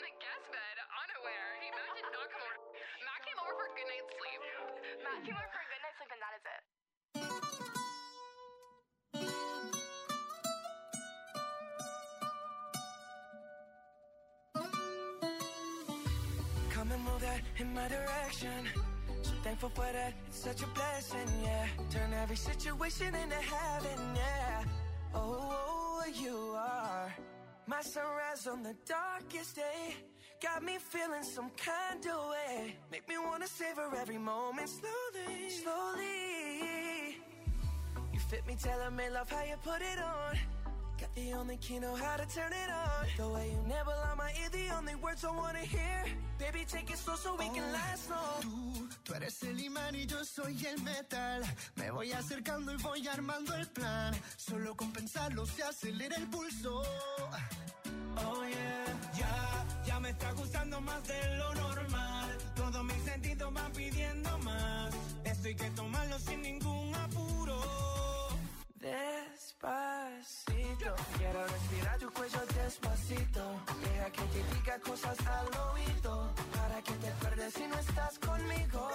the guest bed, unaware. Hey, Matt did not come over. Matt came over for a good night's sleep. Matt came over for a good night's sleep, and that is it. Come and move that in my direction. So thankful for that, it's such a blessing, yeah. Turn every situation into heaven, yeah. Oh, you are my sunrise on the darkest day. Got me feeling some kind of way. Make me wanna savor every moment slowly, slowly. You fit me, tailor-made, love how you put it on. Got the only key, know how to turn it on. The way you nibble on my ear, the only words I wanna hear. Baby, take it slow so we can last long. Tú eres el imán y yo soy el metal. Me voy acercando y voy armando el plan. Solo con pensarlo se acelera el pulso. Oh yeah. Ya me está gustando más de lo normal. Todos mis sentidos van pidiendo más. Esto hay que tomarlo sin ningún apuro. Despacito, quiero respirar tu cuello despacito. Deja que te diga cosas al oído, para que te acuerdes si no estás conmigo.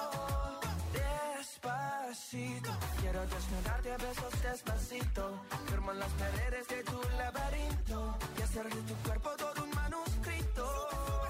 Despacito, quiero desnudarte a besos despacito. Firmo las paredes de tu laberinto y hacer de tu cuerpo todo un manuscrito.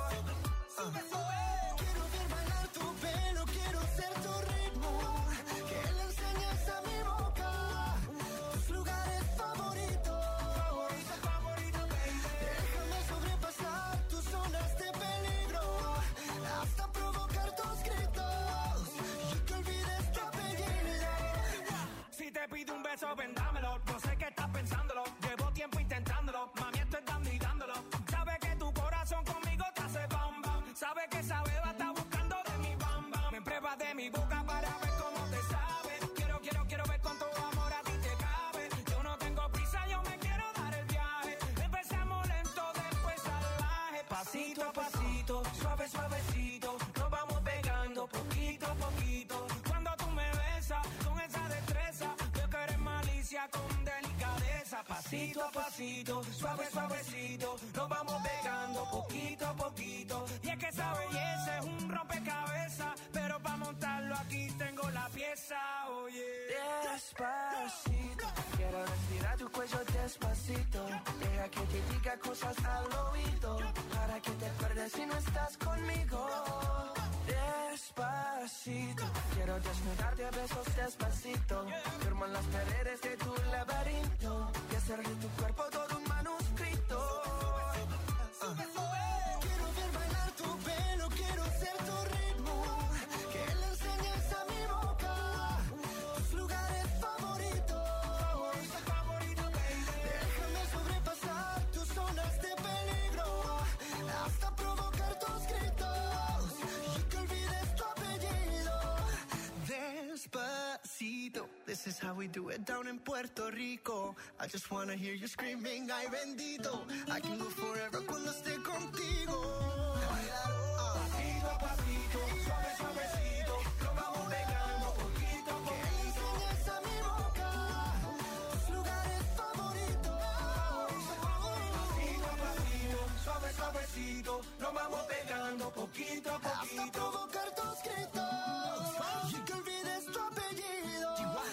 Quiero ver bailar tu pelo, quiero ser tu ritmo. Que le enseñes a mi boca tus lugares favoritos. Favorito, baby. Déjame sobrepasar tus zonas de peligro, hasta provocar tus gritos y que olvides tu apellido. Si te pido un beso, ven, dámelo. No sé qué estás pensándolo. Llevo tiempo intentándolo. Mami, estoy dando y dándolo. Sabes que tu corazón conmigo te hace bam bam. Sabes que esa beba está buscando de mi bam bam. Me pruebas de mi boca para ver cómo te sabe. Quiero ver cuánto amor a ti te cabe. Yo no tengo prisa, yo me quiero dar el viaje. Empezamos lento, después salvaje. Pasito a pasito, suave, suavecito. Nos vamos pegando poquito a poquito. Cuando tú me besas con esa destreza, veo que eres malicia con delicadeza. Pasito a pasito, suave, suavecito. Nos vamos pegando poquito a poquito. Y es que esa belleza es un rompecabezas, pero para montarlo aquí tengo la pieza, oye. Despacito, quiero respirar tu cuello despacito. Deja que te diga cosas al oído, para que te acuerdes si no estás conmigo. Despacito, quiero desnudarte a besos despacito. Firmo en las paredes de tu laberinto y hacer de tu cuerpo todo un manuscrito. Quiero ver bailar tu pelo, quiero ser tu ritmo. Que le enseñes a mi boca tus lugares favoritos. Favorito, baby. Déjame sobrepasar tus zonas de peligro, hasta provocar tus gritos y que olvides tu apellido. Despacito, this is how we do it down in Puerto Rico. I just wanna hear you screaming, ay bendito. I can go forever cuando esté contigo. Pasito a pasito, suave, suavecito. Nos vamos pegando poquito a poquito. Que le enseñes a mi boca tus lugares favoritos. Pasito a pasito, suave, suavecito. Nos vamos pegando poquito a poquito. Hasta provocar tus gritos y que olvides tu apellido.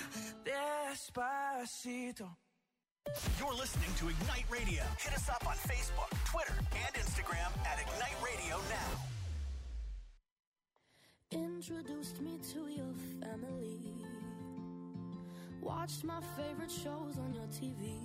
Despacito. You're listening to Ignite Radio. Hit us up on Facebook, Twitter, and Instagram at Ignite Radio Now. Introduced me to your family. Watched my favorite shows on your TV.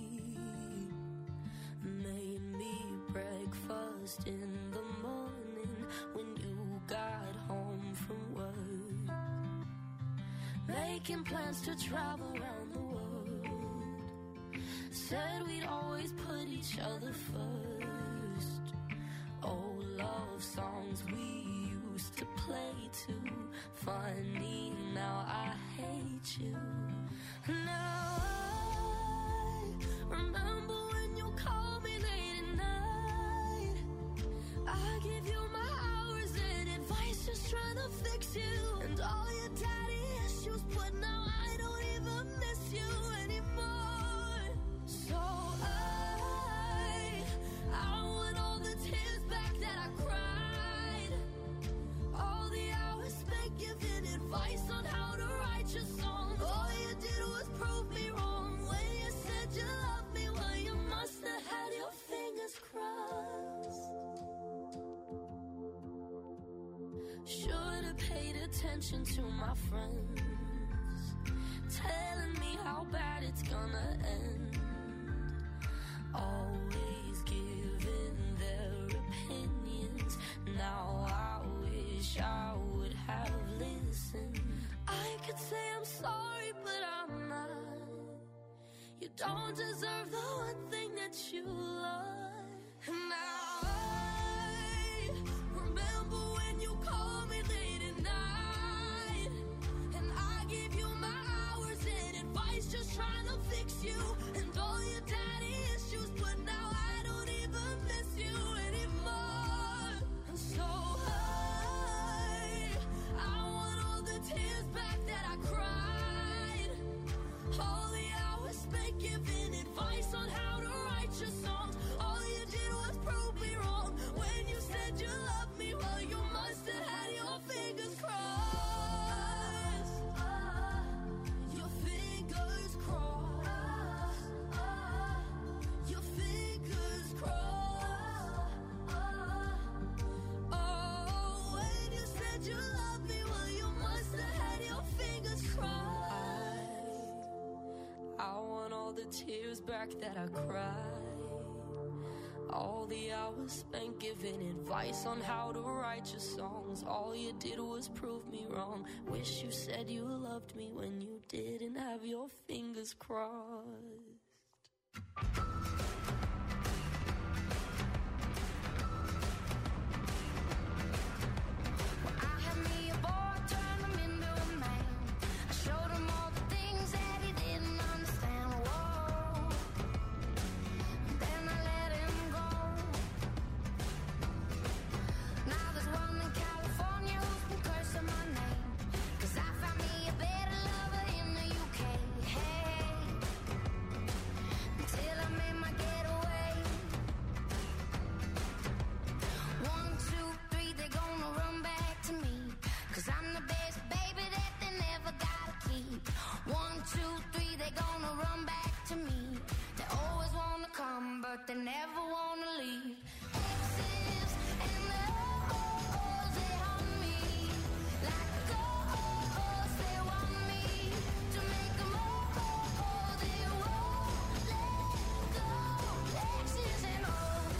Made me breakfast in the morning when you got home from work. Making plans to travel around the world. Said we'd always put each other first. Old love songs we used to play too. Funny, now I hate you. Now I remember when you called me late at night. I give you my hours and advice, just trying to fix you. And all your daddy issues, but now I don't even miss you anymore. So I want all the tears back that I cried. Should've paid attention to my friends, telling me how bad it's gonna end. Always giving their opinions. Now I wish I would have listened. I could say I'm sorry, but I'm not. You don't deserve the one thing that you love. And now I remember when you called me late at night, and I gave you my hours and advice, just trying to fix you and all your daddy issues. But now I don't even miss you anymore. And so I want all the tears back that I cried, all the hours spent giving advice on how to write your songs. All you did was prove me wrong when you said you loved me. Well, you must have had your fingers crossed. Your fingers crossed. Your fingers crossed. Oh, when you said you loved me, well, you must have had your fingers crossed. I want all the tears back that I cried, all the hours spent giving advice on how to write your songs. All you did was prove me wrong. Wish you said you loved me when you didn't have your fingers crossed. I had me a boy, turned him into a man. I showed him all the things that he didn't understand. Whoa. Then I let him go. Now there's one in California who's been cursing my name, 'cause I found me a better lover in the UK. Hey, until I made my getaway. 1, 2, 3, they're gonna run back to me, 'cause I'm the best baby that they never gotta keep. 1, 2, 3, they're gonna run back to me. They always wanna come, but they never wanna leave. Exes and the oh-ohs, they haunt me like ghosts. They want me to make them oh-oh, they won't let go. Exes and oh.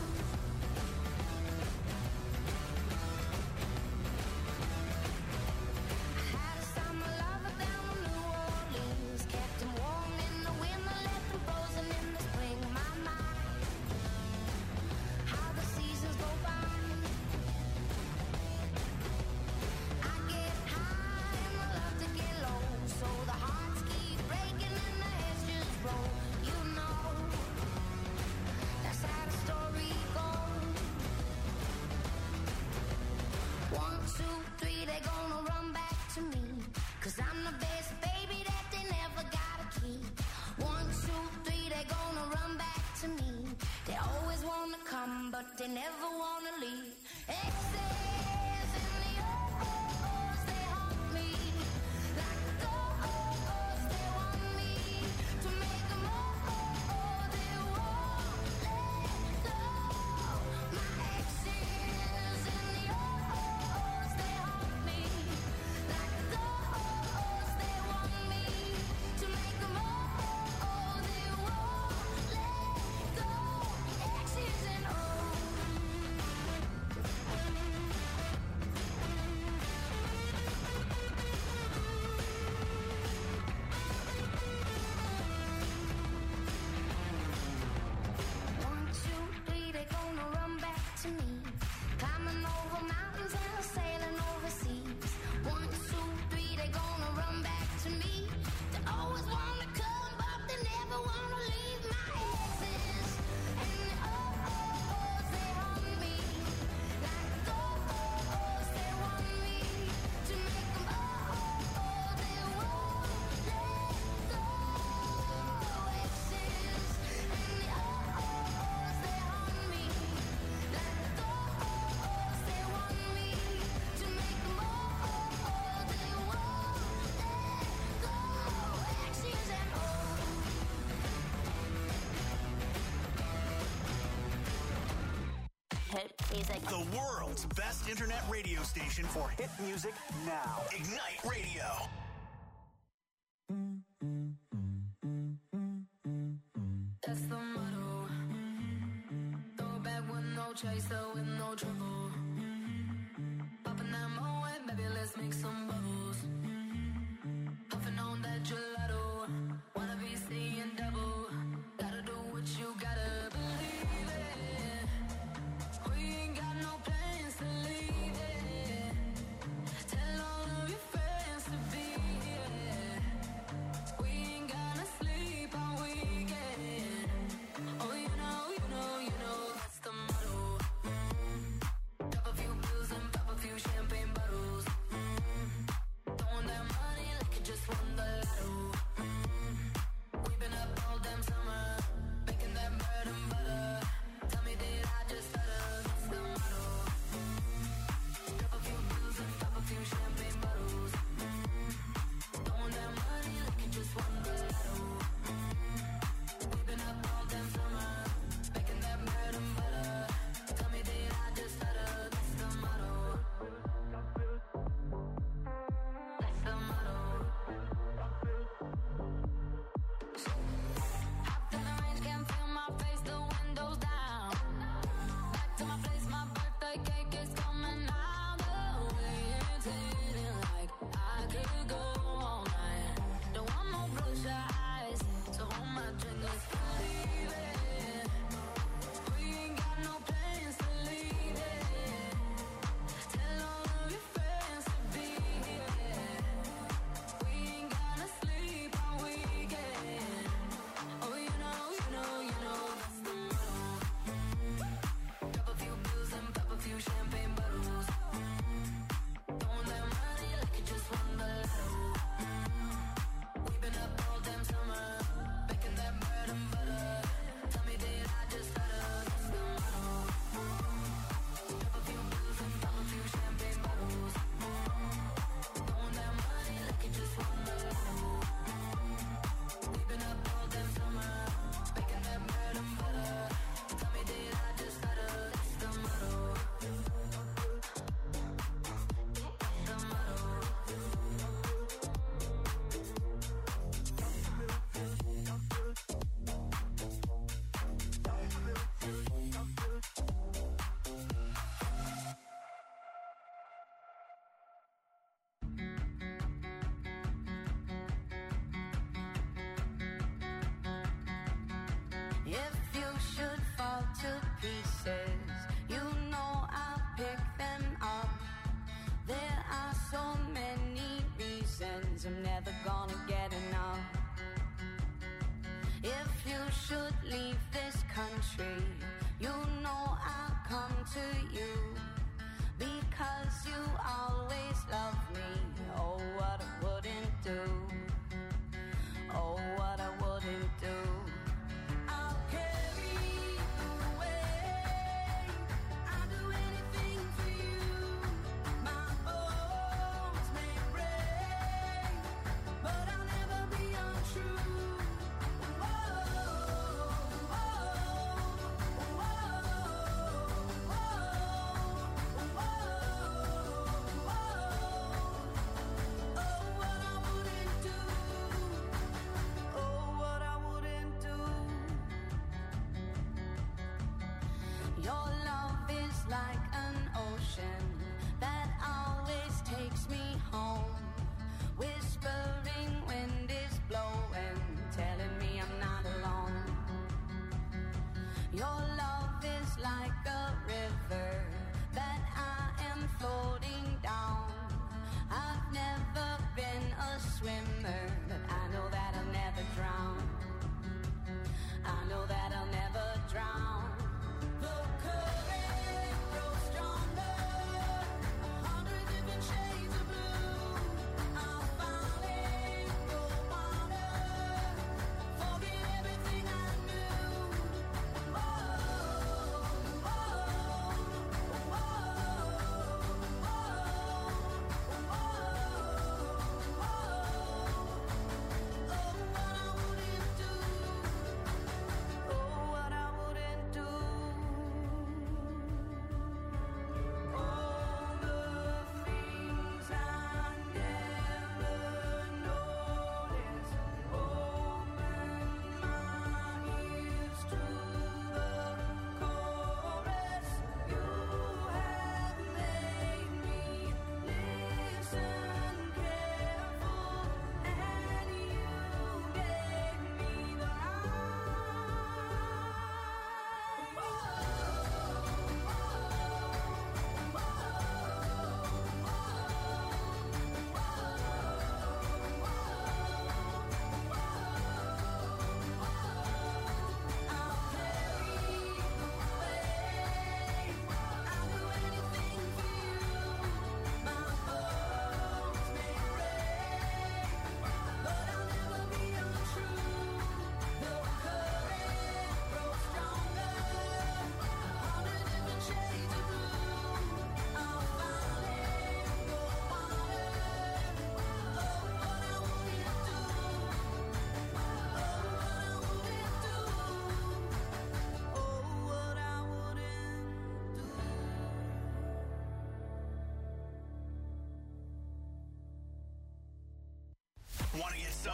I had a summer lover down in New Orleans, kept him warm in the winter, left him frozen in the spring. My mind, how the seasons go by. I get high and I love to get low, so the hearts keep breaking and the heads just roll. You know, that's how the story goes. 1, 2, 3, they're gonna run back to me, 'cause I'm the best baby that they never gotta keep. 1, 2, 3, they're gonna run back to me. They always wanna come, but they never wanna leave. Exes and the oh-ohs, they haunt me like ghosts. They want me to make them oh-oh, they won't let go. My exes and the oh-ohs, they haunt me like ghosts. They want me to make them oh-oh, they won't let go. Exes and oh. world's best internet radio station for hit music now. Ignite Radio. That's the motto. Throw it back with no chaser, with no trouble. Popping that Moet, baby, let's make some bubbles. Puffing on that gelato. Wanna be seeing double. Gotta do what you gotta believe it. We ain't got no plans to leave it. Tell all of your friends to be here. We ain't gonna sleep all weekend. Oh, you know, that's the motto.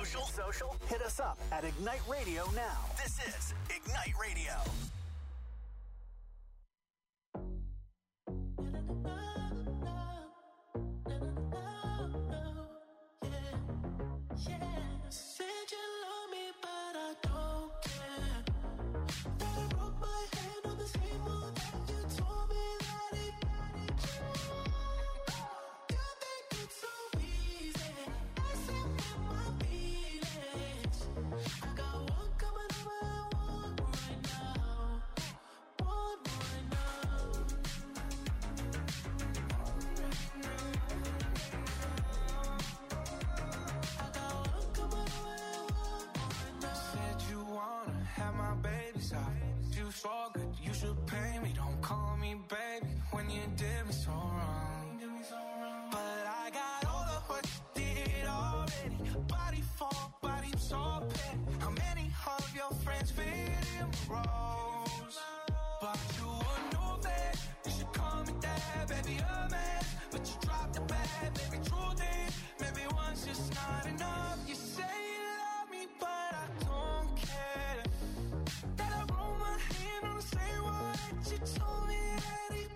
Social? Hit us up at Ignite Radio now. This is Ignite Radio. Said you love me, but I don't care. That I broke my hand on the same one that you told me that it. You think it's so easy, messing with my feelings. I got one coming over and one right now. One right now. Said you wanna have my babies off. You so good, you should pay me. Don't call me baby when you did me so wrong. But I got all of what you did already. Body for body, so petty. How many of your friends fit in my roles? But you would know that you should call me dad, baby, a man. But you dropped the bag, baby, truth is, maybe one's just not enough. You say you love me, but I don't care. That I roll my hand on the same one that you told me that it.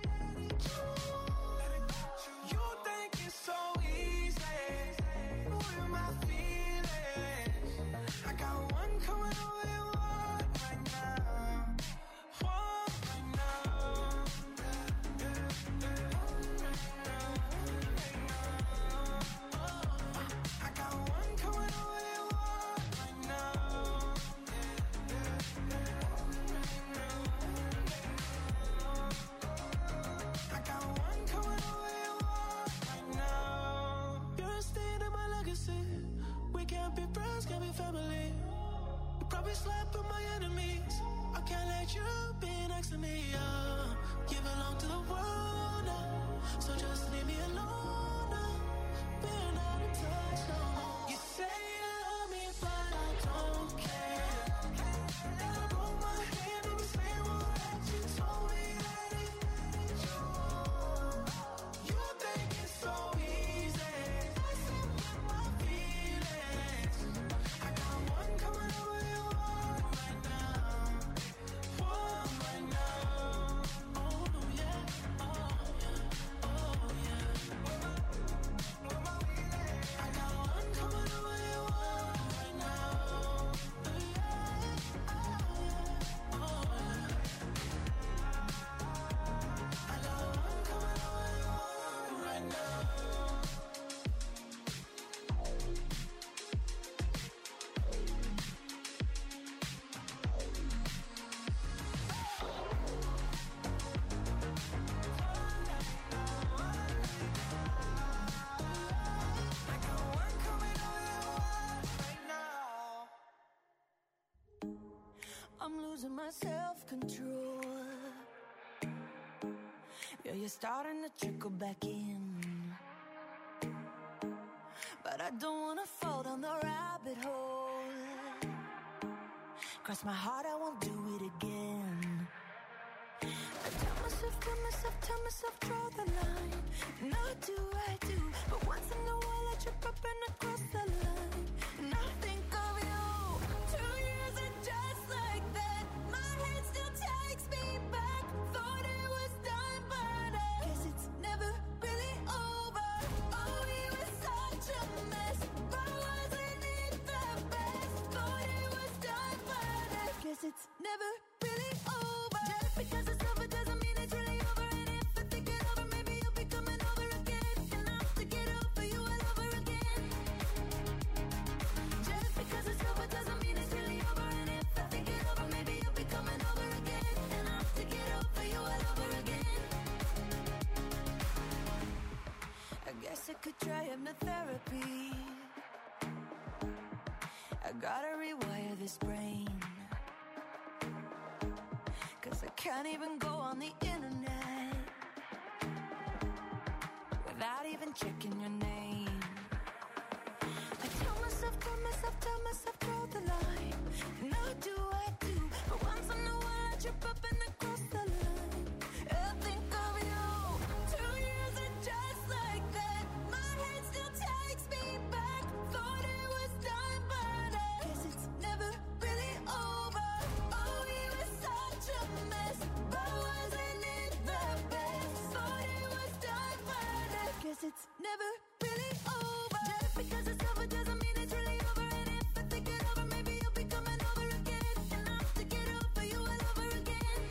You think it's so easy, with my feelings. I got one coming over and one right now. One right now. I got one coming over and one right now. I got one coming over and one right now. You're a stain in my legacy. We can't be friends, can't be family. You probably slap with my enemies. I can't let you be next to me. You belong to the world now, so just leave me alone now. We're not in touch no more. You say you love me, but I don't care. That I broke my hand on the same one that you told me that it. You think it's so easy, messing with my feelings. I got one coming over and one right now. One right now. Oh yeah, oh yeah, oh yeah. I got one coming over and one right now. Oh yeah, oh yeah. I got one coming over and one right now. I got one coming over and one right now. I'm losing my self-control. Yeah, you're starting to trickle back in. But I don't wanna fall down the rabbit hole. Cross my heart, I won't do it again. I tell myself, draw the line. And I do. But once in a while I trip up and I cross the line. And I think of you. 2 years and just like that, my head still takes me back. Thought it was done, but I guess it's never really over. Oh, we were such a mess, but wasn't it the best? Thought it was done, but I guess it's never really over. Just because it's over doesn't mean it's really over. And if I think it over, maybe you'll be coming over again. And I have to get over you all over again. Just because it's over doesn't mean it's really over. And if I think it over, maybe you'll be coming over again. And I have to get over you all over again. I guess I could try hypnotherapy. I gotta rewire this brain. 'Cause I can't even go on the internet without even checking your name. I tell myself, draw the line. And I do. But once in a while I trip up and I cross the line. I think of you. 2 years and just like that, my head still takes me back. Thought it was done, but it's never really over. Just because it's over doesn't mean it's really over. And if I think it over, maybe you'll be coming over again. And I'll have to get over you all over again.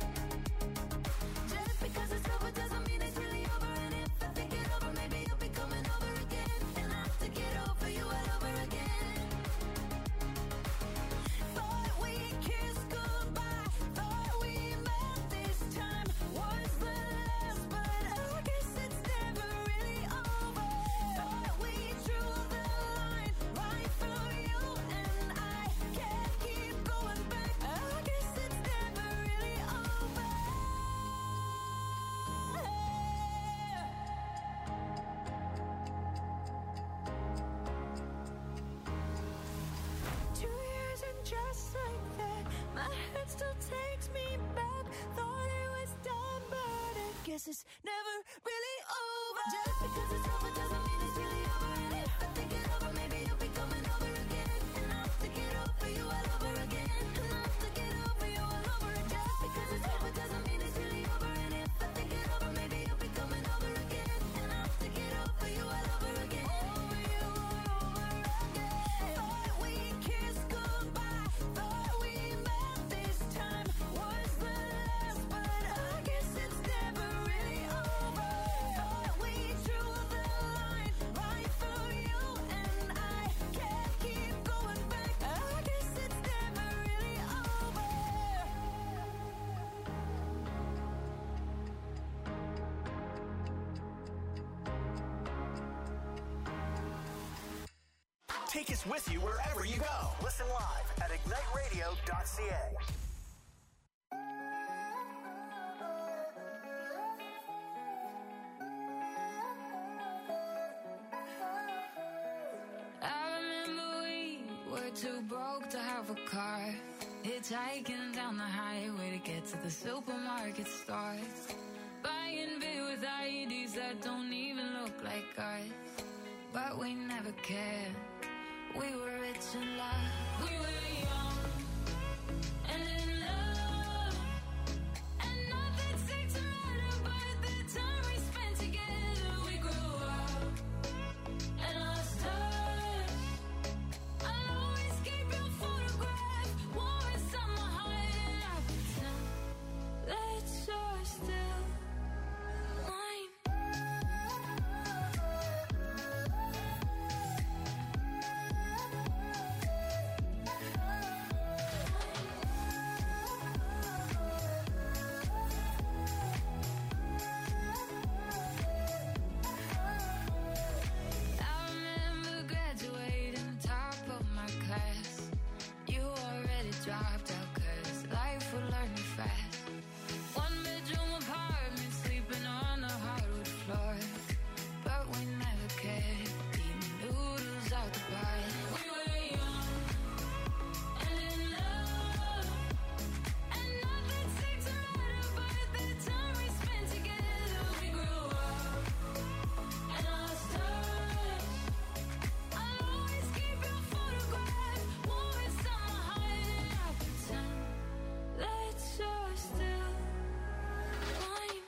Just because it's over doesn't mean it's really over. And if I think it over, maybe you'll be coming over again. And I'll have to get over you all over again. Thought we kissed goodbye, thought we met this time was the last, but I guess it's never really over. Thought we drew the line right through you and I can't keep going back. I guess it's never really over. 2 years and just like that, my head still takes me back. Thought it was done, but I guess it's never really over. Just because it's over doesn't mean it's really over. And if I think it over, maybe you'll be coming over again. And I'll have to get over you all over again. And I'll have to get over you all over again. Just because it's over doesn't mean it's really over. And if I think it over, maybe you'll be coming over again. And I'll have to get over you all over again. Over you all over again. Thought we kissed goodbye, thought we met this time was the last, but I guess it's never really over. Thought we drew the line right through you and I can't keep going back. I guess it's never really over. Take us with you wherever you go. Listen live at igniteradio.ca. I remember we were too broke to have a car, hitchhiking down the highway to get to the supermarket stores, buying beer with IEDs that don't even look like ours. But we never cared. We were rich in love. We were young and in love, and nothing seemed to matter but the time we spent together. We grew up and lost touch. I'll always keep your photograph warm inside my heart, and I pretend that you're still mine. I remember graduating top of my class. You already dropped out 'cause life would learn you fast. One bedroom apartment, sleeping on the hardwood floor. But we never cared. Eating noodles out the bar. We were young and in love, and nothing seemed to matter but the time we spent together. We grew up and lost touch. I'll always keep your photograph warm inside my heart, and I pretend that you're still mine.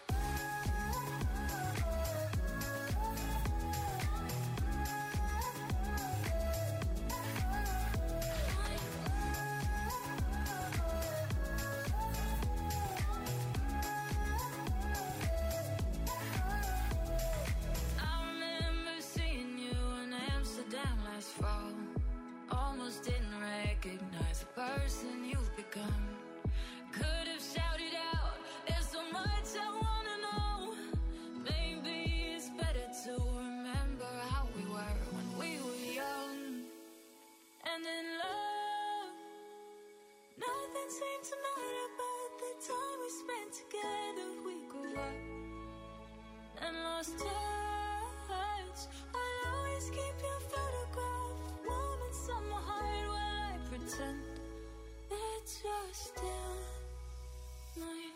I remember seeing you in Amsterdam last fall. Almost didn't recognize the person you've become. Could have shouted out, there's so much I wanna know. Maybe it's better to remember how we were when we were young and in love. Nothing seemed to matter but the time we spent together. We grew up and lost touch. I'll always keep your photograph warm inside my heart while I pretend that you're still mine.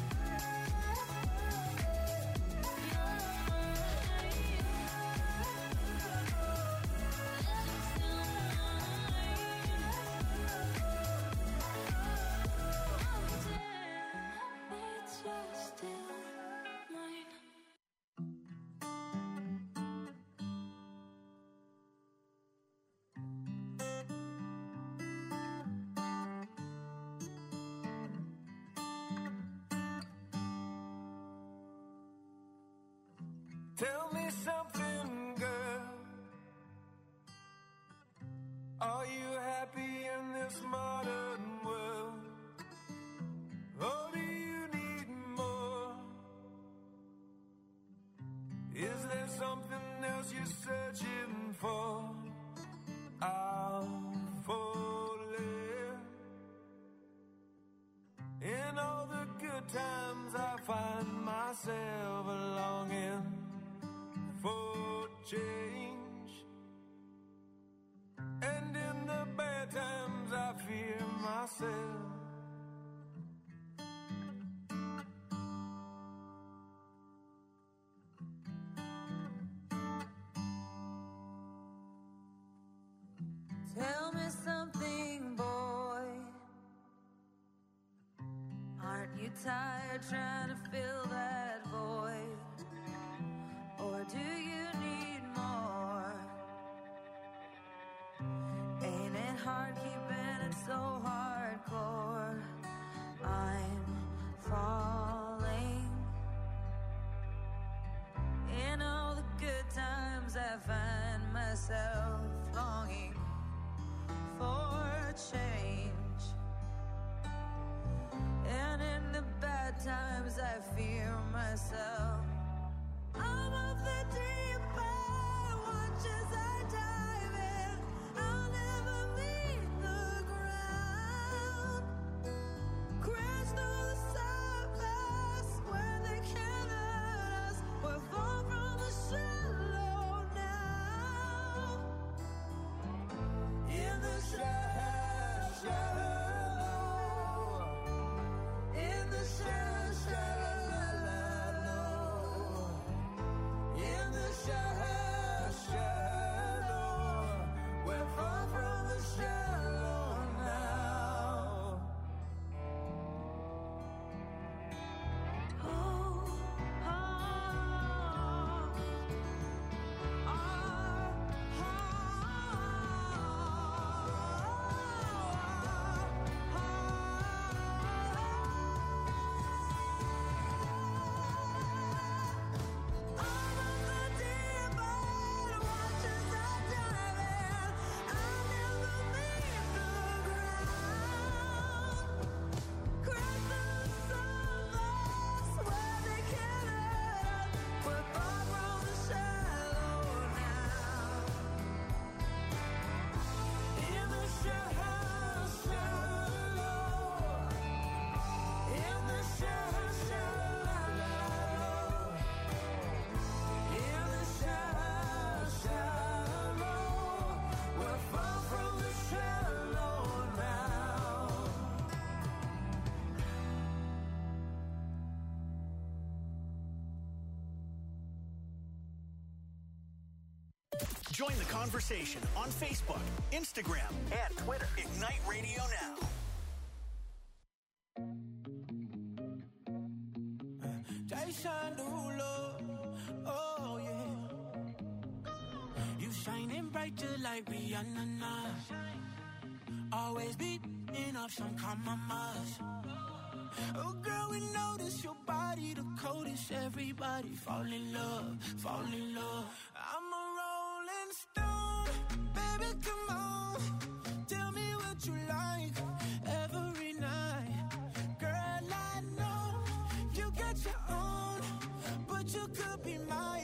Mine. Tell me something, girl. Are you happy in this modern world? Or do you need more? Is there something else you're searching for? I'm falling. In all the good times I find myself longing for change. And in the bad times I fear myself. Tell me something, boy. Aren't you tired trying to fill that void? Or do you need more? Ain't it hard keeping it so hardcore? I'm falling. In all the good times I find myself longing for change. And in the bad times I fear myself. I'm of the deep end, watch as I dive in. I'll never meet the ground. Crash through the surface where they can't hurt us. We're far from the shallow now. In the shallow, in the shallow, in the shallow, we're far from the shallow now. Oh, oh, Join the conversation on Facebook, Instagram, and Twitter. Ignite Radio Now. Jason Derulo, oh yeah. You shining bright just like Rihanna now. Always beating up some compromise. Oh girl, we notice your body the coldest. Everybody fall in love, fall in love. I'm a rolling stone, baby, come on. Tell me what you like every night. Girl, I know you got your own, but you could be mine.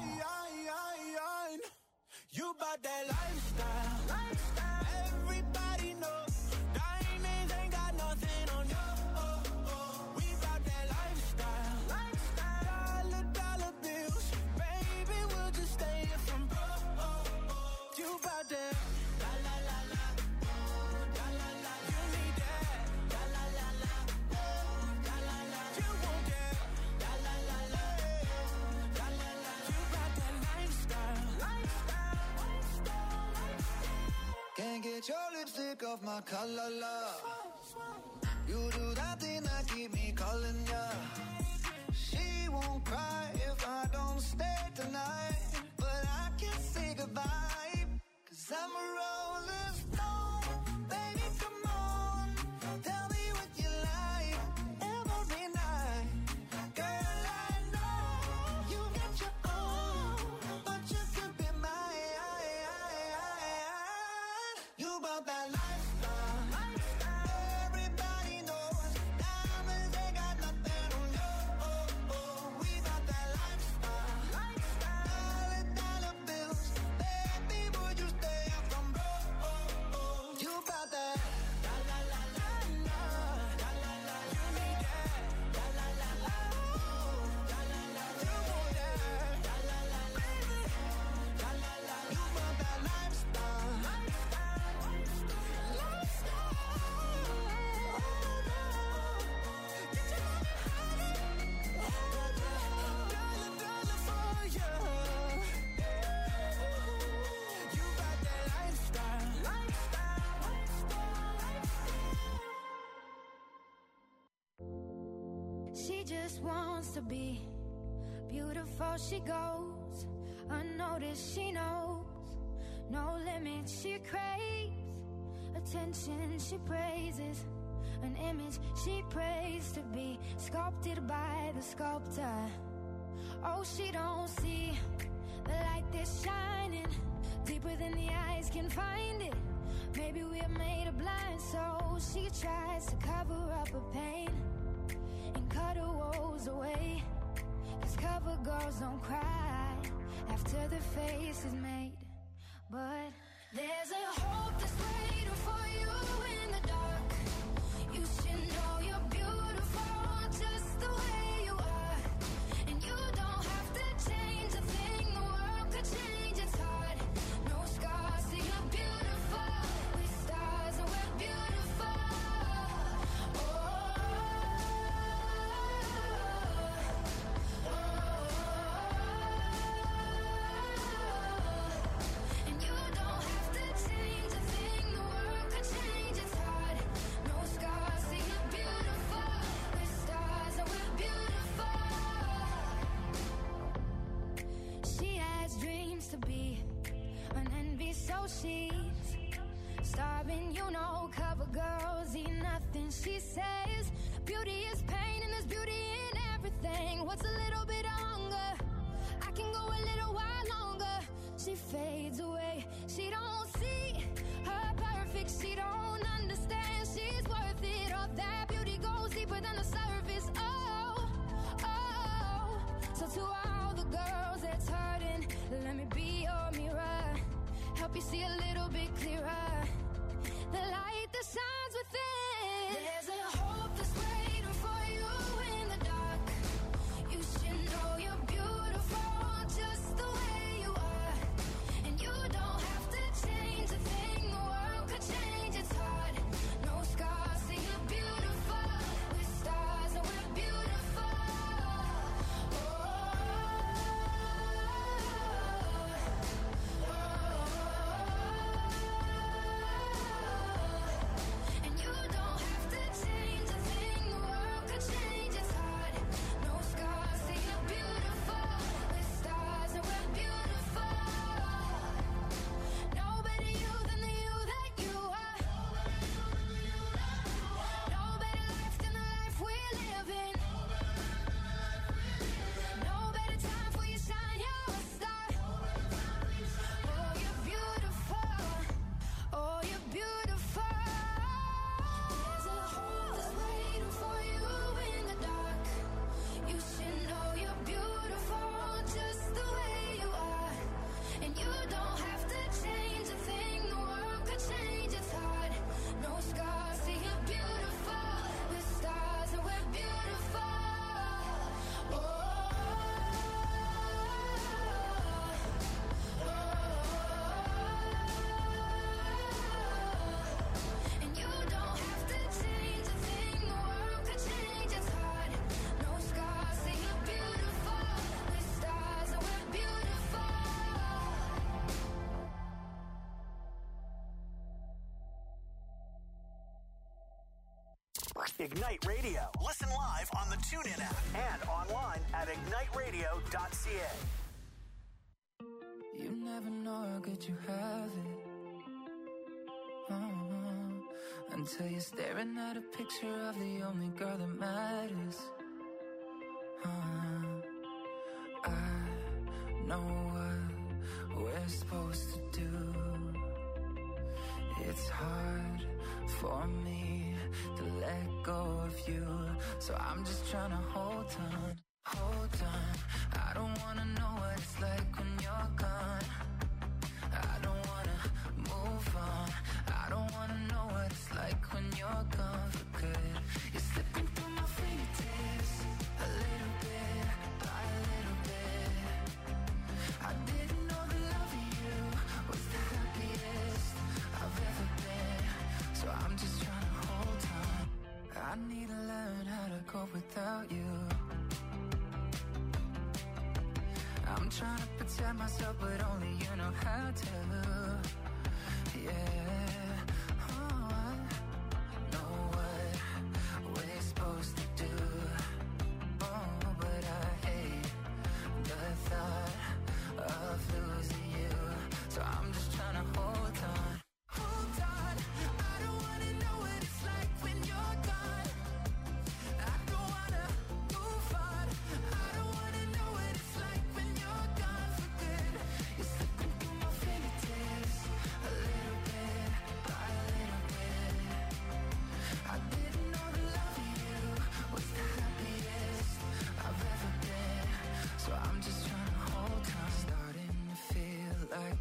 You bought that lifestyle, everybody knows. Diamonds ain't got nothing on you. We bought that lifestyle, dollar bills. Baby, we'll just stay here from broke. You bought that, la la la la, la la la. You need that, la la la la, la la la. You want that, la la la la, la la la. You bought that lifestyle. Can't get your lipstick off my collar, love. You do that thing that keep me calling ya. She won't cry if I don't stay tonight, but I can't say goodbye, 'cause I'm a rolling stone. Baby, come on, tell me what you like every night. Girl, I know you got your own, She just wants to be beautiful. She goes unnoticed. She knows no limit. She craves attention. She praises an image she prays to be sculpted by the sculptor. Oh, she don't see the light that's shining deeper than the eyes can find it. Maybe we're made of blind souls. She tries to cover up her pain and cut her woes away. 'Cause cover girls don't cry after their face is made. But there's a hope that's waiting for you in the dark. You should know you're beautiful just the way you are. And you don't have to change a thing. The world could change, it's hard. No scars, see you're beautiful. We're stars and we're beautiful. And you don't have to change a thing. The world could change, it's hard. No scars, see you're beautiful. We're stars and we're beautiful. She has dreams to be an envy, so she's starving. You know, cover girls eat nothing. She says beauty is pain and there's beauty in everything. What's a little bit of hunger? I can go a little while longer. She fades away. She don't see her perfect. She don't understand she's worth it. All that beauty goes deeper than the surface. Oh, oh. So to all the girls that's hurting, let me be your mirror. Help you see a little bit clearer. The light that shines within. There's a hope that's waiting for you in the dark. You should know you're beautiful just the way you are. And you don't have to change a thing. The world could change, it's hard. No scars, see you're beautiful. We're stars and we're beautiful. And you don't have to change a thing. The world could change, it's hard. No scars, see you're beautiful. We're stars and we're beautiful. No better you than the you that you are. No better life than the life we're living. No better time for you shine, you're a star. Oh, you're beautiful. Oh, you're beautiful. There's a hope that's waiting for you in the dark. You should know you're beautiful just the way you are. And you don't have to change a thing. The world could change, it's hard. No scars, see you're beautiful. We're stars and we're beautiful. And you don't have to change a thing. The world could change, it's hard. No scars, see you're beautiful. We're stars and we're beautiful. Ignite Radio. Listen live on the TuneIn app and online at igniteradio.ca. You never know how good you have it. Until you're staring at a picture of the only girl that matters. I know what we're supposed to do. It's hard for me to let go of you, so I'm just trying to hold on, hold on. I don't wanna know what it's like when you're gone. I don't wanna move on. I don't wanna know what it's like when you're gone for good. You're slipping through my fingertips, a little bit by a little bit. I didn't know the love of you was the happiest I've ever been, so I'm just trying to hold on. I need to learn how to cope without you. I'm trying to protect myself, but only you know how to. Yeah, oh, I know what we're supposed to do.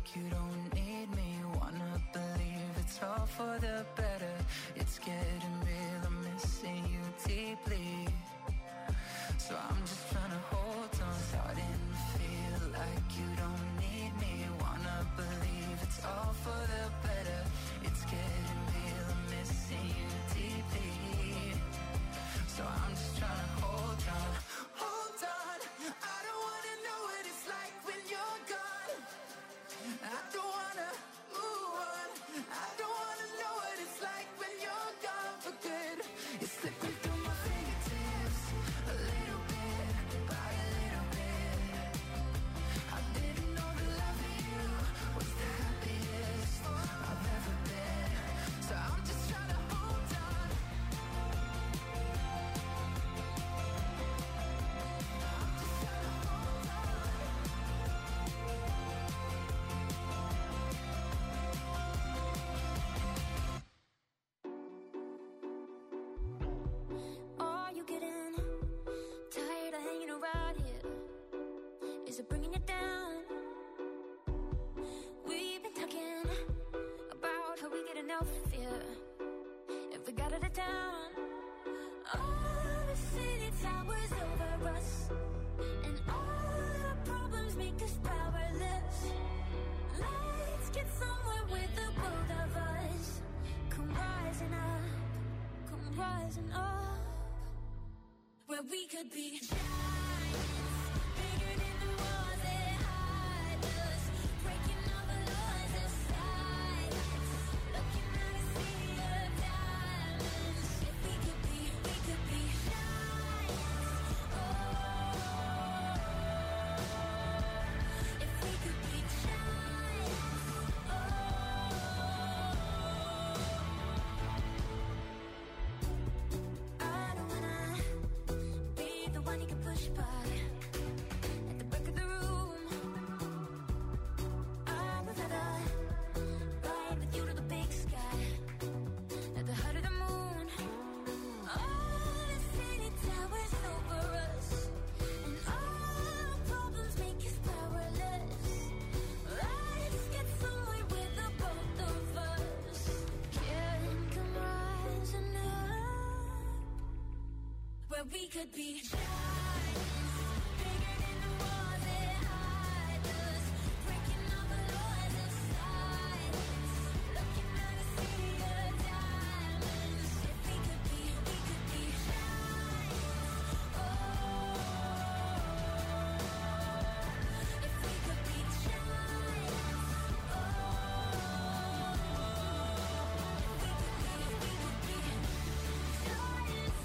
like you don't need me. Wanna believe it's all for the better. It's getting real, I'm missing you deeply. So I'm just trying to hold on, starting to feel like you don't need me. Wanna believe it's all for the better. It's getting real, I'm missing you deeply. So I'm just trying to hold on. Hold on, I don't wanna know what it's like when you're gone. I don't wanna move on. I don't wanna know what it's like when you're gone for good. It's slipping through my fingertips, a little bit, by a little bit. I didn't know that loving you was the happiest I've ever been. So I'm just trying to hold on. Are you getting tired of hanging around here? Is it bringing you down? We've been talking about how we get enough fear if we got out of town. All the city towers over us, and all our problems make us powerless. Let's get somewhere with the both of us. Come rising up, come rising up, where we could be giants, bigger than the walls that hide us, breaking all the laws of science, looking at a sea of diamonds. If we could be giants. Oh, if we could be giants. I don't wanna be the one you can push by at the back of the room. I would rather ride with you to the big sky, at the heart of the moon. All the city towers over us, and all our problems make us powerless. Let's get somewhere with the both of us. Can come rising up, where we could be giants, bigger than the walls that hide us, breaking all the laws of science, looking at a sea of diamonds. If we could be giants. Oh, if we could be giants. Oh, if we could be giants.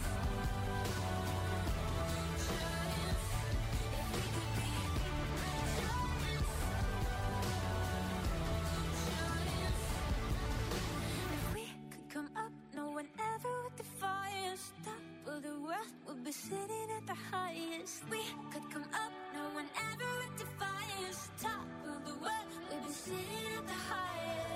If we could come up, no one ever would defy us. Top of the world, we'll be sitting at the highest. We could come up, no one ever would defy us. Top of the world, we'll be sitting at the highest.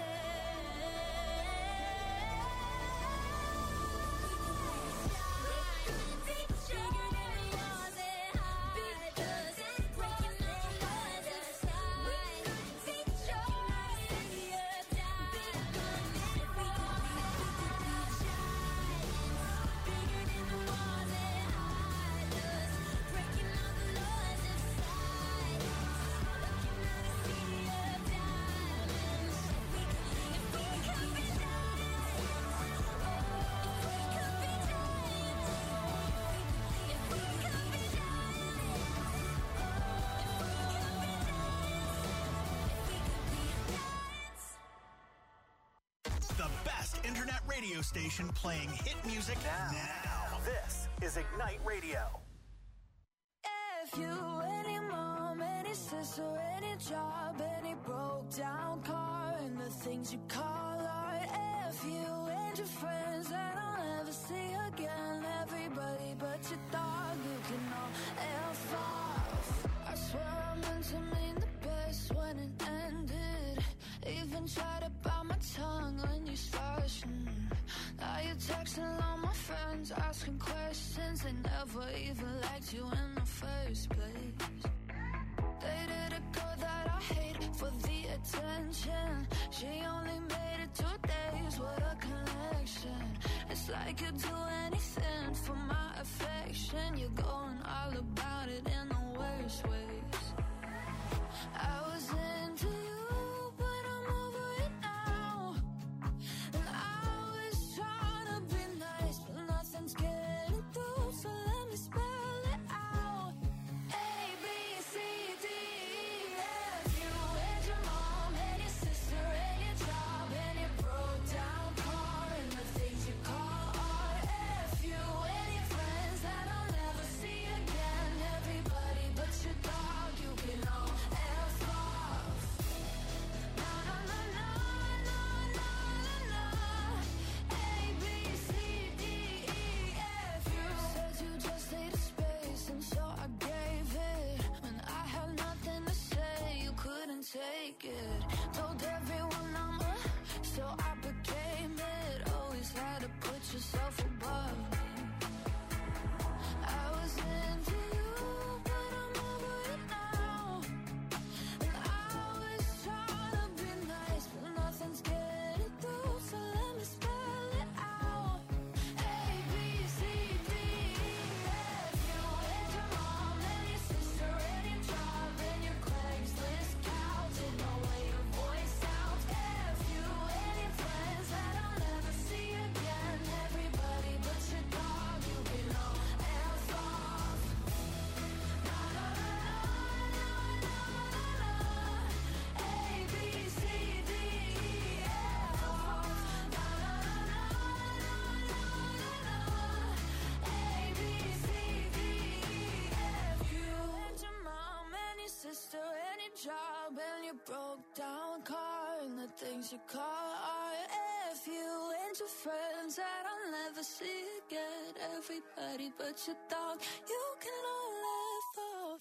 Bigger than the walls that hide us, breaking all the laws of science. We could be giants. If we could be giants, bigger than the walls that hide us, breaking all the laws of science, looking at a sea of diamonds. If we could be giants. Oh, if we could be giants. If we could be giants. Oh, if we could be giants. If we could be giants. The best internet radio station playing hit music now. This is Ignite Radio. If you, any mom, any sister, any job, any broke down car, and the things you call art. If you and your friends that I'll never see again, everybody but your dog, you can all F off. I swear I meant to mean the best when it ended. Even tried to bite my tongue when you started. Now you're texting all my friends, asking questions. They never even liked you in the first place. Dated a girl that I hate for the attention. mention. She only made it 2 days, what a connection. It's like you'd do anything for my affection. You're going all about it in the worst ways. I was into you, but I'm over it now. And I was trying to be nice, but nothing's getting through, so let me spell it out. A, B, C, D, E, F. You and your mom and your sister and your job and your broke down car and the things you call art. F you and your friends that I'll never see again. Everybody but your dog, you can all F off. Na na na na na na na na. A, B, C, D, E, F. You said you just needed space, and so I gave it. When I had nothing to say, you couldn't take it. Told everyone I'm so I became it. Always had to put yourself above me. I was into you, but I'm over it now. And I was trying to be nice, but nothing's getting through, so let me spell it out. A, B, C, D, E, F. You and your mom and your sister and your job and your Craigslist couch and the way your voice sounds. F you and your friends that I'll never see again. Everybody but your dog, you can all F off. Na na na na na na na. A, B, C, D, E, F off. Na na na na na na na. A, B, C, D, E, F. You and your mom and your sister and your job and your broke down car and the things you call art. F you and your friends that I'll never see again. Everybody but your dog, you can all laugh off.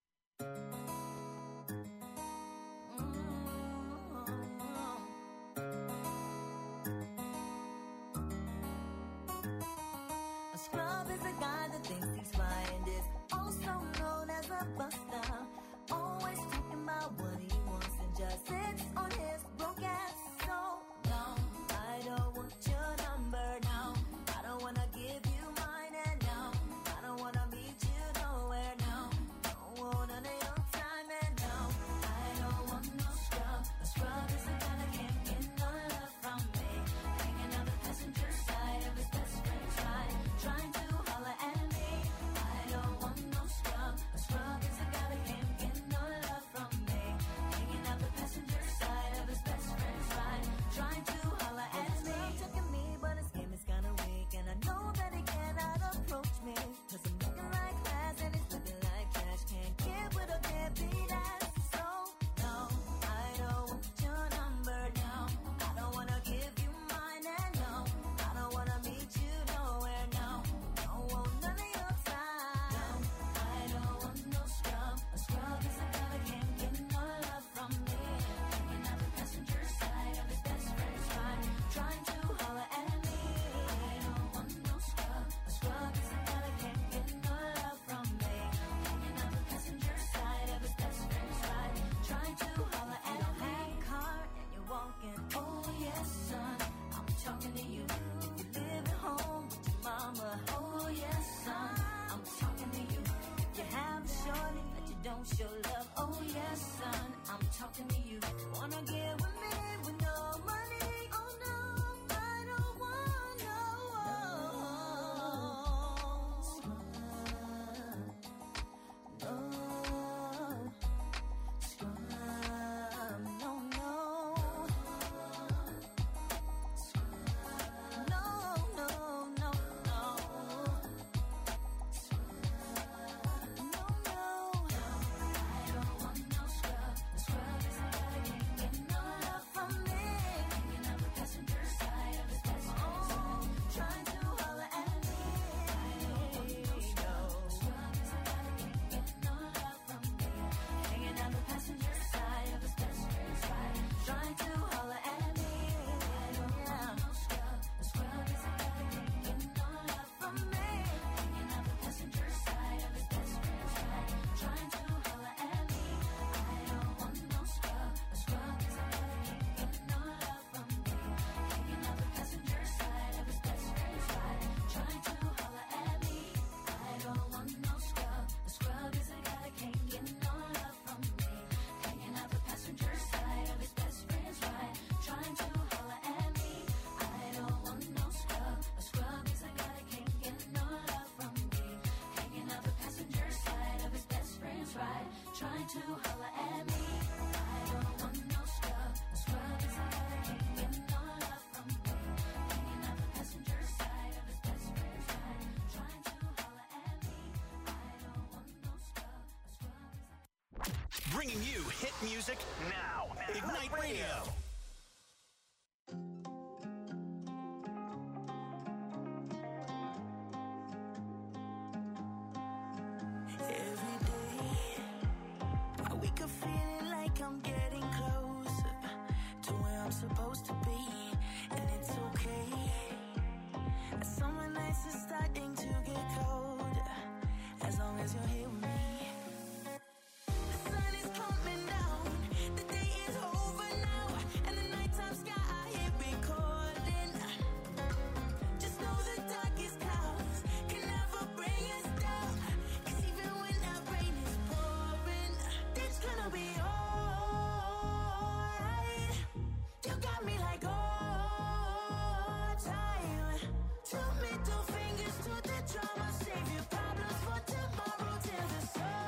A scrub is a guy that thinks he's fine and is also known as a buster. Always talking about what he wants and just sits on his broke ass. So no, I don't want your number. No, I don't wanna give you mine, and no, I don't wanna meet you nowhere. No, don't want none of your time, and no, I don't want no scrub. A scrub is a guy that can't get no love from me. Hanging on the passenger side of his best friend's ride, trying to holler at me. I don't want no scrub. A scrub is a guy that can't get no love from me. Hanging out the passenger side of his best friend's ride, trying to holler at me. He's checking me, but his game is kinda weak, and I know that he cannot approach me. 'Cause I'm looking like glass and he's looking like trash. Can't get with a deadbeat ass. So no, I don't want your number. No, I don't wanna give you mine, and no, I don't wanna meet you nowhere. No, don't want none of your time. No, I don't want no scrub. A scrub is a guy that can't get no love from me. Hanging out the passenger side of his best friend's ride, trying to holler at me. I don't want no scrub. A scrub is a guy that can't get no love from me. Hanging out the passenger side of his best friend's ride, trying to holler at me. You don't have a car and you're walking. Oh yes, son, I'm talking to you. You live at home with your mama. Oh yes, son, I'm talking to you. You have a shorty that you don't show love. Oh yes, son, I'm talking to you. Wanna get with me with no money? Oh no, I don't want no scrub. No scrub. No, no. Scrub. No, no, no, no. No, no. I don't want no scrub. A scrub is a guy that can't get no to holler at me. I don't want no scrub. A scrub is a guy that can't get no love from me. Hanging out the passenger side of his best friend's ride. Trying to holler at me. I don't want no scrub. A scrub is a... Bringing you hit music now. Ignite Radio. Every day, I wake up feeling like I'm getting closer to where I'm supposed to be, and it's okay. Summer nights are starting to get colder, as long as you're here with me. The sun is coming down, the day is over now, and the nighttime sky here recording. Just know the darkest clouds can never bring us down, 'cause even when that rain is pouring, it's gonna be alright. You got me like all time. Two middle fingers to the drama, save your problems for tomorrow till the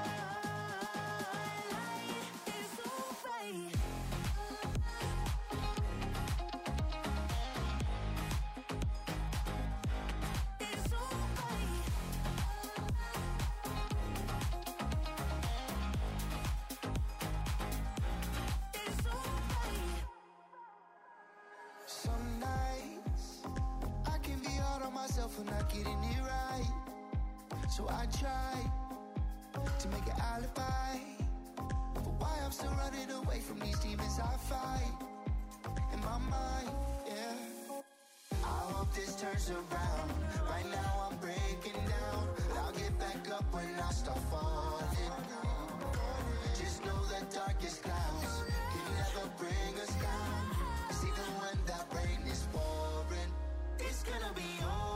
sunlight is alright. It's alright. It's alright. Some nights I can be hard on myself for not getting it right. So I try to make an alibi for why I'm still running away from these demons I fight in my mind, yeah. I hope this turns around. Right now I'm breaking down, but I'll get back up when I start falling. Just know the darkest clouds can never bring us down, 'cause even when that rain is pouring, it's gonna be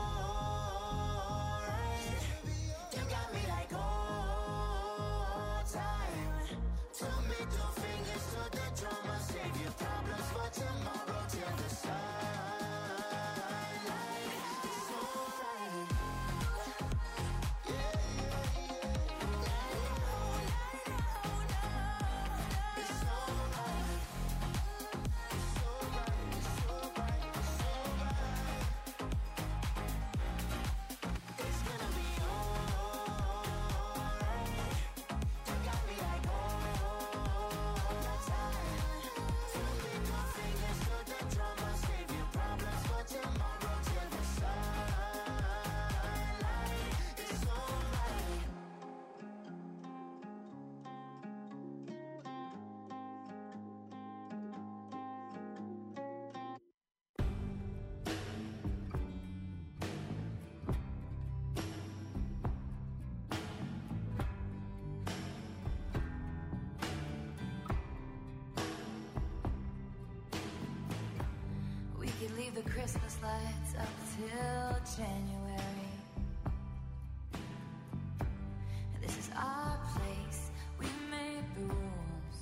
alright. You got me like all time. Two middle fingers to the drama, save your problems for tomorrow till the sunlight. It's alright. Yeah, yeah, yeah. It's alright. It's alright. It's alright. It's alright. It's gonna be alright. You got me like all the time. Two middle fingers to the drama, save your problems for tomorrow till the sunlight. It's alright. We could leave the Christmas lights up till January. This is our place, we made the rules.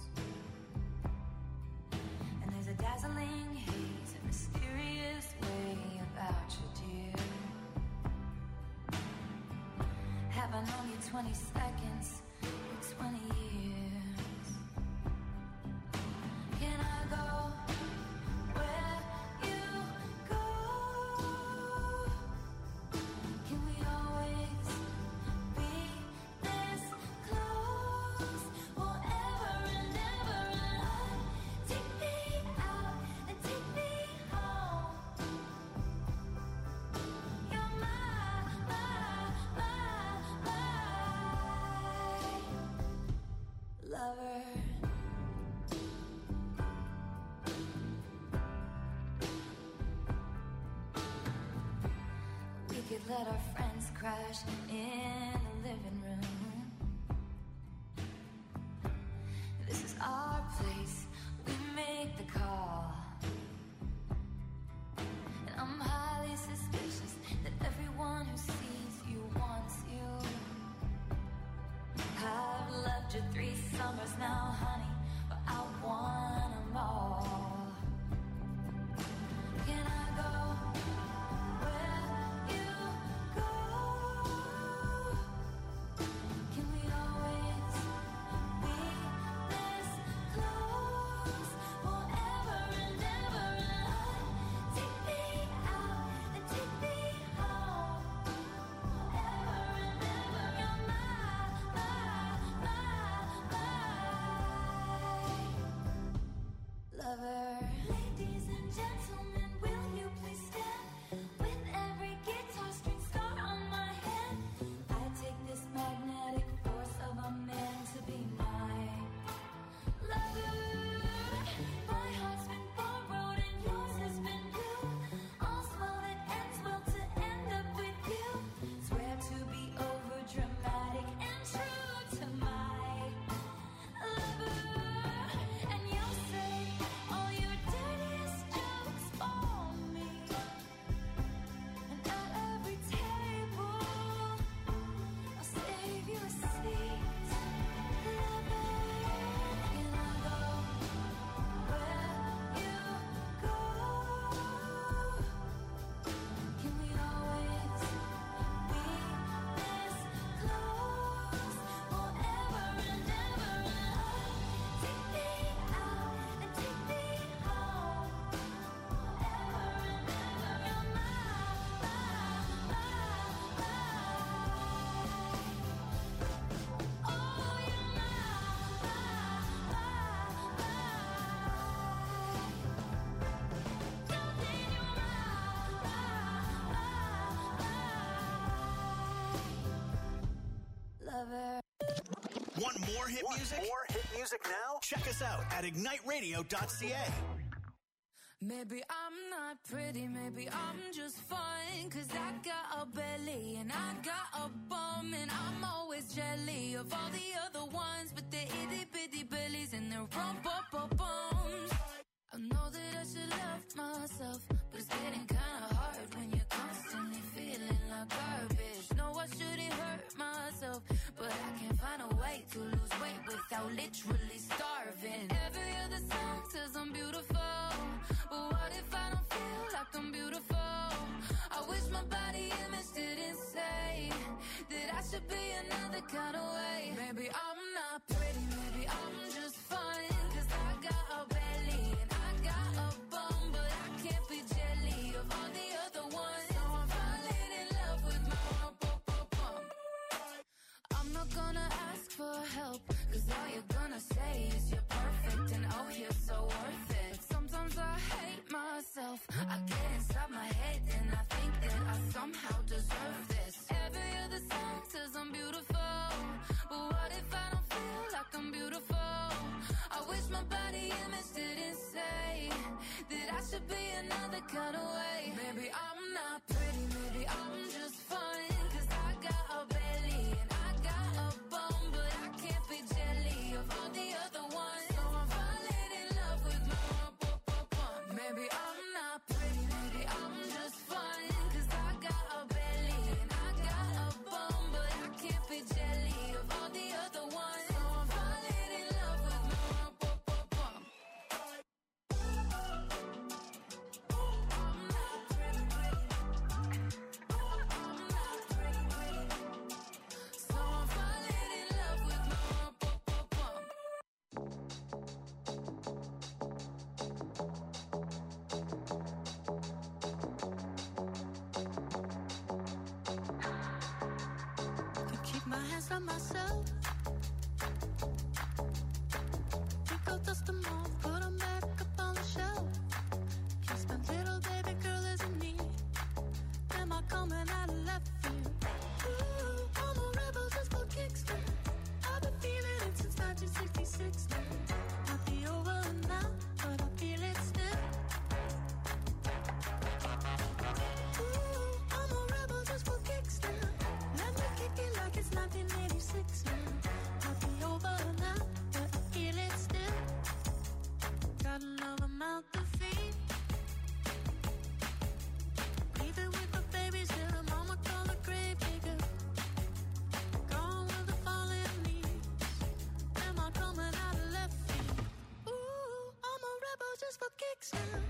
And there's a dazzling haze, a mysterious way about you, dear. Have I known you 20 seconds or 20 years? Can I go where you go? Can we always be this close? Forever and ever and on. Take me out and take me home. You're my lover. We could let our friends crash in the living room. This is our place, we make the call. And I'm highly suspicious that everyone who sees you wants you. I've loved you 3 summers now, honey, but I want them all. Can I go where you go? Can we always be hit music? More hit music now? Check us out at igniteradio.ca. Maybe I'm not pretty, maybe I'm just fine. Cause I got a belly and I got a bum. And I'm always jelly of all the other ones with their itty bitty bellies and their rump-up-bums. I know that I should love myself, but it's getting kinda hard when you're constantly feeling like garbage. No, I shouldn't hurt myself, but I can't find a way to lose weight without literally starving. Every other song says I'm beautiful, but what if I don't feel like I'm beautiful? I wish my body image didn't say that I should be another kind of way. Maybe I'm not pretty, maybe I'm just fine. Cause I got a belly and I got a bum, but I can't be jelly of all the other ones. So I'm falling in love with my bum. I'm not gonna ask for help, cause all you're gonna say is you're perfect and oh you're so worth it. Sometimes I hate myself, I get inside my head and I think that I somehow deserve this. Every other song says I'm beautiful, but what if I don't feel like I'm beautiful? I wish my body image didn't say that I should be another kind of way. Maybe I'm not pretty, maybe I'm just fine. Cause I got a belly and I got a bum, but I can't be jelly of all the other ones. So I'm falling in love with my bum. Maybe I'm not pretty, maybe I'm just fine. Cause I got a belly and I got a bum, but I can't be jelly of all the other ones. So I'm falling in love with my bum. I'm not pretty, I'm not pretty, so I'm falling in love with my bum. To keep my hands on myself, think I'll dust them off, put them back up on the shelf. Kiss my little baby girl isn't me. Am I coming out of left field? Ooh, I'm a rebel just for kicks now. I've been feeling it since 1966 now. Might be over now, but I feel it still. Ooh, I'm a rebel just for kicks now. Let me kick it like it's 1986 now. Might be over now, but I feel it still. Got another mouth to feed. Leaving with the babies till the mama call the grave digger. Gone with the fallen leaves. Am I coming out of left field? Ooh, I'm a rebel just for kicks now.